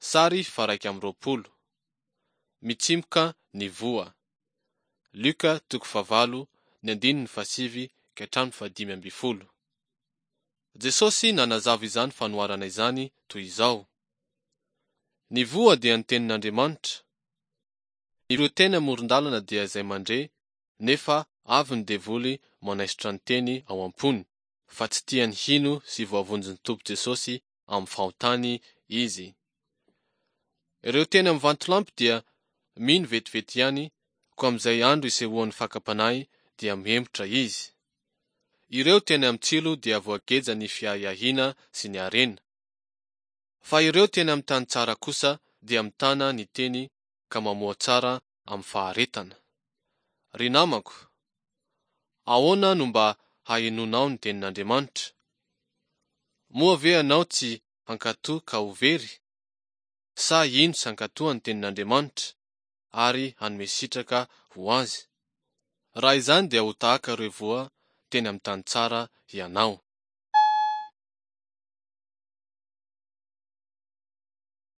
Sary faraika amby 20. Mitsimboka ny voa. Luka 9:1-15. Jesosy nanazava izany fanoharana izany toy izao: ny voa dia ny tenin'Andriamanitra. Ireo teny amoron-dalana dia izay mandre, nefa avy ny devoly manaisotra ny teny ao am-pony, fa tsy tiany hino sy voavonjy ny Tompo Jesosy amin'ny fahotany izy. Ireo teny amin'ny vantolampy dia mino vetivety ihany, ko amin'izay andro isehoan'ny fakapanahy dia mihembotra izy. Ireo teny amin'ny tsilo dia voageja ny fiahiahiana sy ny harena. Fa ireo teny amin'ny tany tsara kosa dia mitana ny teny ka mamoha tsara amin'ny faharetana. Ry namako, ahoana no mba hahenonao ny tenin'Andriamanitra? Moa ve ianao tsy hankatoa ka ho very? Sa ino sy hankatoa ny tenin'Andriamanitra ary hanome sitraka ho azy? Raha izany dia ho tahaka ireo voa teny amin'ny tany tsara ianao.